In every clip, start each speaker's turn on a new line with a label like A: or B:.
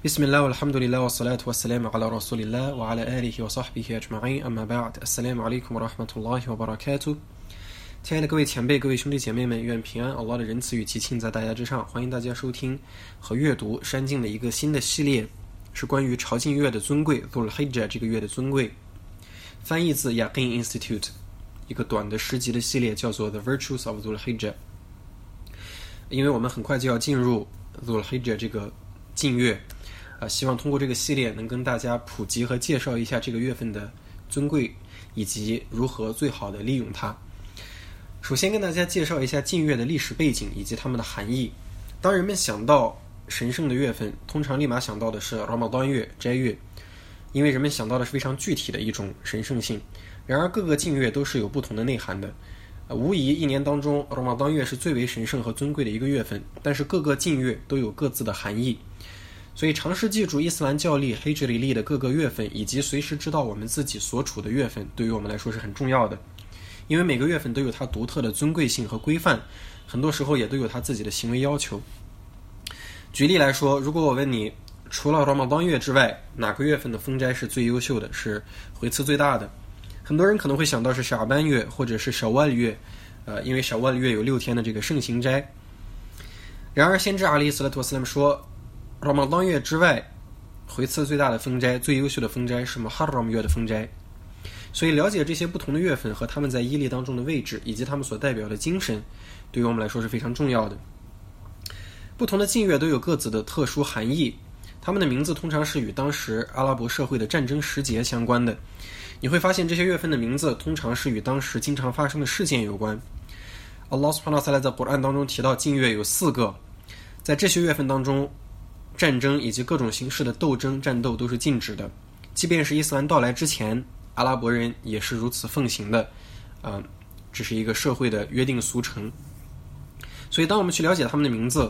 A: بسم الله والحمد لله والصلاة والسلام على رسول الله وعلى آله وصحبه أجمعين أما بعد السلام عليكم ورحمة الله وبركاته。亲爱的各位前辈、各位兄弟姐妹们，愿平安Allah的仁慈与其庆在大家之上。欢迎大家收听和阅读山境的一个新的系列，是关于朝觐月的尊贵 Dhul Hijjah 这个月的尊贵。翻译自 Yaqeen Institute 一个短的10集的系列，叫做 The Virtues of Dhul Hijjah。因为我们很快就要进入 Dhul Hijjah 这个禁月，希望通过这个系列能跟大家普及和介绍一下这个月份的尊贵，以及如何最好的利用它。首先跟大家介绍一下禁月的历史背景以及它们的含义。当人们想到神圣的月份，通常立马想到的是 Ramadan 月、斋月，因为人们想到的是非常具体的一种神圣性。然而各个禁月都是有不同的内涵的，无疑一年当中 Ramadan 月是最为神圣和尊贵的一个月份，但是各个禁月都有各自的含义。所以尝试记住伊斯兰教历 Hijri 历的各个月份，以及随时知道我们自己所处的月份，对于我们来说是很重要的。因为每个月份都有它独特的尊贵性和规范，很多时候也都有它自己的行为要求。举例来说，如果我问你，除了 Ramadan 月之外，哪个月份的封斋是最优秀的，是回赐最大的？很多人可能会想到是小班月或者是小万月，因为小万月有6天的这个盛行斋。然而先知阿里斯拉图斯拉姆说，Ramadan 月之外，回赐最大的封斋、最优秀的封斋是 Muharram 月的封斋。所以了解这些不同的月份和他们在伊历当中的位置，以及他们所代表的精神，对于我们来说是非常重要的。不同的禁月都有各自的特殊含义，他们的名字通常是与当时阿拉伯社会的战争时节相关的。你会发现这些月份的名字通常是与当时经常发生的事件有关。Allah subhanahu wa ta'ala 在古兰当中提到禁月有4个，在这些月份当中，战争以及各种形式的斗争、战斗都是禁止的，即便是伊斯兰到来之前，阿拉伯人也是如此奉行的，这是一个社会的约定俗成。所以当我们去了解他们的名字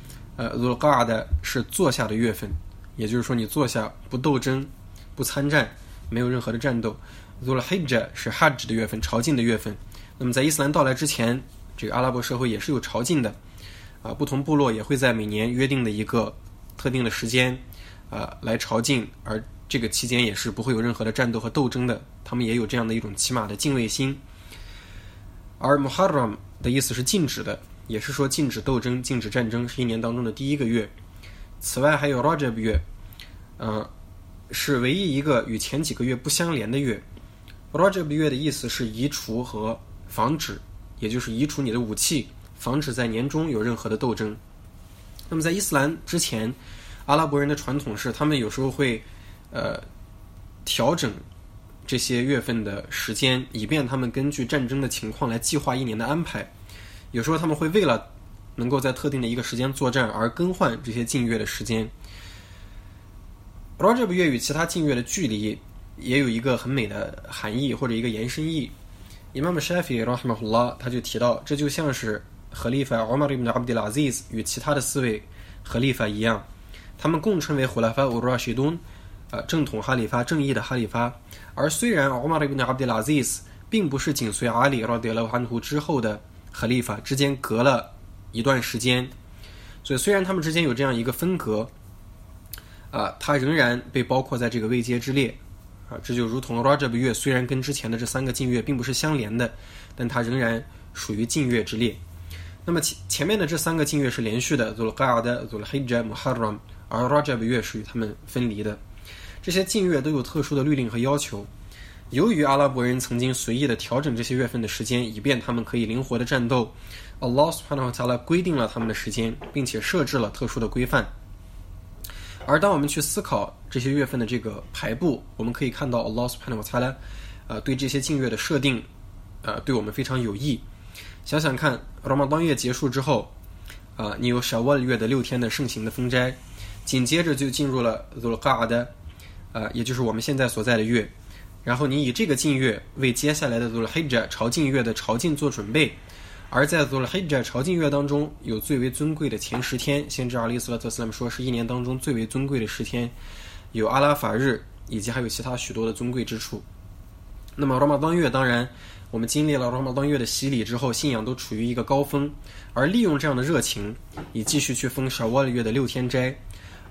A: ，Dhul Qa'dah 是坐下的月份，也就是说你坐下不斗争、不参战，没有任何的战斗。Dhul Hijjah 是 Hajj 的月份，朝觐的月份。那么在伊斯兰到来之前，这个阿拉伯社会也是有朝觐的，不同部落也会在每年约定的一个特定的时间来朝觐，而这个期间也是不会有任何的战斗和斗争的，他们也有这样的一种起码的敬畏心。而 Muharram 的意思是禁止的，也是说禁止斗争、禁止战争，是一年当中的第1个月。此外还有 Rajab 月，是唯一一个与前几个月不相连的月。Rajab 月的意思是移除和防止，也就是移除你的武器，防止在年中有任何的斗争。那么在伊斯兰之前，阿拉伯人的传统是他们有时候会调整这些月份的时间，以便他们根据战争的情况来计划一年的安排。有时候他们会为了能够在特定的一个时间作战而更换这些禁月的时间。Rajab 月与其他禁月的距离也有一个很美的含义或者一个延伸义。Imam Shafi'i rahimahullah 他就提到，这就像是合利法 Umar ibn Abdul Aziz 与其他的4位合利法一样，他们共称为 Khulafa ur-Rashidun，正统哈里发，正义的哈里发。而虽然 Umar ibn Abdul Aziz 并不是紧随阿里 radiyallahu anhu 之后的哈里发，之间隔了一段时间，所以虽然他们之间有这样一个分隔，他仍然被包括在这个位阶之列。这就如同 Rajab 月虽然跟之前的这3个禁月并不是相连的，但它仍然属于禁月之列。那么前面的这3个禁月是连续的 Dhul Qa'dah、Dhul Hijjah、Muharram， 而 Rajab 月是与他们分离的。这些禁月都有特殊的律令和要求。由于阿拉伯人曾经随意的调整这些月份的时间，以便他们可以灵活的战斗， Allah subhanahu wa ta'ala 规定了他们的时间，并且设置了特殊的规范。而当我们去思考这些月份的这个排布，我们可以看到 Allah subhanahu wa ta'ala 对这些禁月的设定对我们非常有益。想想看 Ramadan 月结束之后你有小万月的6天的盛行的封斋，紧接着就进入了 Dhul Qa'dah，也就是我们现在所在的月，然后你以这个禁月为接下来的 Dhul Hijjah 朝觐月的朝觐做准备。而在 Dhul Hijjah 朝觐月当中，有最为尊贵的前10天，先知阿里斯拉特斯拉姆说是一年当中最为尊贵的10天，有阿拉法日，以及还有其他许多的尊贵之处。那么 Ramadan 月，当然我们经历了 Ramadan 月的洗礼之后，信仰都处于一个高峰，而利用这样的热情，以继续去封小万月的6天斋，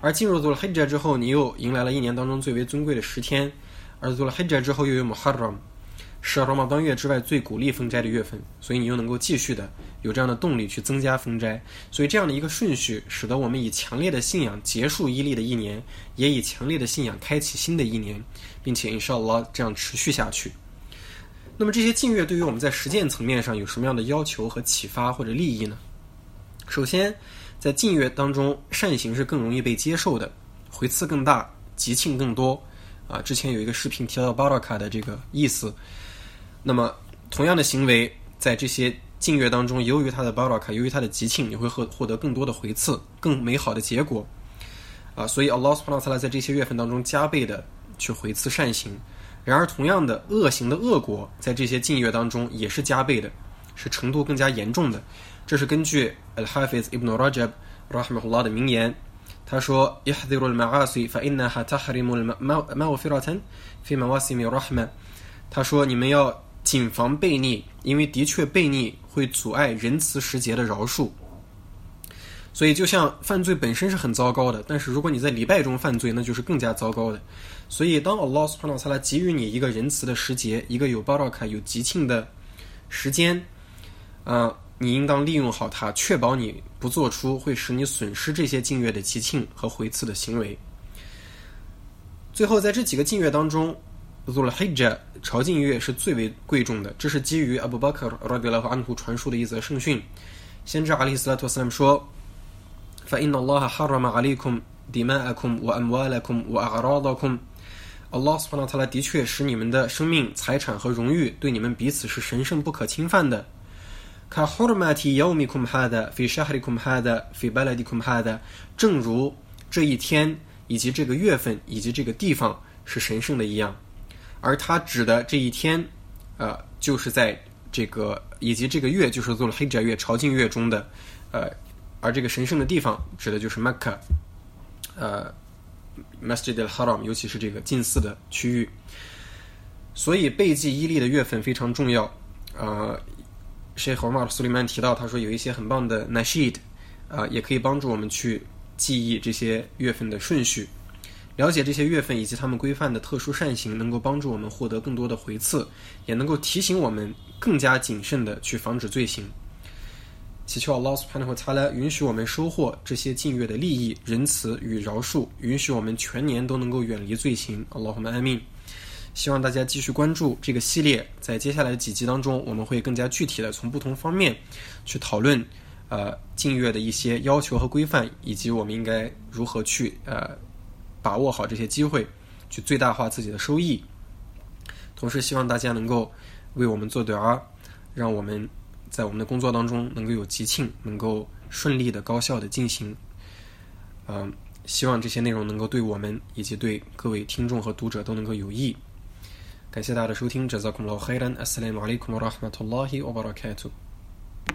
A: 而进入Dhul Hijjah之后，你又迎来了一年当中最为尊贵的10天，而Dhul Hijjah之后又有 Muharram， 是Ramadan月之外最鼓励封斋的月份，所以你又能够继续的有这样的动力去增加封斋。所以这样的一个顺序，使得我们以强烈的信仰结束伊历的一年，也以强烈的信仰开启新的一年，并且 inshallah 这样持续下去。那么这些禁月对于我们在实践层面上有什么样的要求和启发或者利益呢？首先，在禁月当中，善行是更容易被接受的，回赐更大，吉庆更多。之前有一个视频提到巴拉卡的这个意思。那么同样的行为，在这些禁月当中，由于它的巴拉卡，由于它的吉庆，你会获得更多的回赐，更美好的结果。所以 Allah subhanahu wa ta'ala 在这些月份当中加倍的去回赐善行。然而同样的恶行的恶果，在这些禁月当中也是加倍的，是程度更加严重的。这是根据 Al-Hafiz Ibn Rajab rahimahullah 的名言，他说 احذروا المعاصي فإنها تحرم مغفرة في مواسم رحمة。 他说你们要谨防悖逆，因为的确悖逆会阻碍仁慈时节的饶恕。所以就像犯罪本身是很糟糕的，但是如果你在礼拜中犯罪，那就是更加糟糕的。所以当 Allah subhanahu wa ta'ala 给予你一个仁慈的时节，一个有巴拉卡有吉庆的时间，你应当利用好它，确保你不做出会使你损失这些禁月的吉庆和回赐的行为。最后在这几个禁月当中，Dhul Hijjah 朝觐月是最为贵重的，这是基于 Abu Bakr radiyallahu anhu 传述的一则圣训。先知阿里斯拉图斯拉姆说فإن الله حرم عليكم دماءكم وأموالكم وأعراضكم。 Allah subhanahu wa ta'ala 的确使你们的生命、财产和荣誉对你们彼此是神圣不可侵犯的。كحرمة يومكم هذا في شهركم هذا في بلدكم هذا。 正如这一天以及这个月份以及这个地方是神圣的一样。而它指的这一天就是在这个以及这个月就是 Dhul Hijjah 月朝觐月中的而这个神圣的地方指的就是 Mecca Masjid al-Haram， 尤其是这个近寺的区域。所以背记伊历的月份非常重要。Sheikh Omar Suleiman 提到，他说有一些很棒的 Nasheed， 也可以帮助我们去记忆这些月份的顺序，了解这些月份以及他们规范的特殊善行，能够帮助我们获得更多的回赐，也能够提醒我们更加谨慎的去防止罪行。祈求 Allah subhanahu wa ta'ala 允许我们收获这些禁月的利益、仁慈与饶恕，允许我们全年都能够远离罪行。Allahumma amin。希望大家继续关注这个系列，在接下来的几集当中，我们会更加具体的从不同方面去讨论禁月的一些要求和规范，以及我们应该如何去把握好这些机会，去最大化自己的收益。同时希望大家能够为我们做du'a，让我们在我们的工作当中能够有吉庆，能够顺利的高效的进行。希望这些内容能够对我们以及对各位听众和读者都能够有益。感谢大家的收听， Jazakumullahu khairan， Assalamu alaikum wa rahmatullahi wa barakatuh。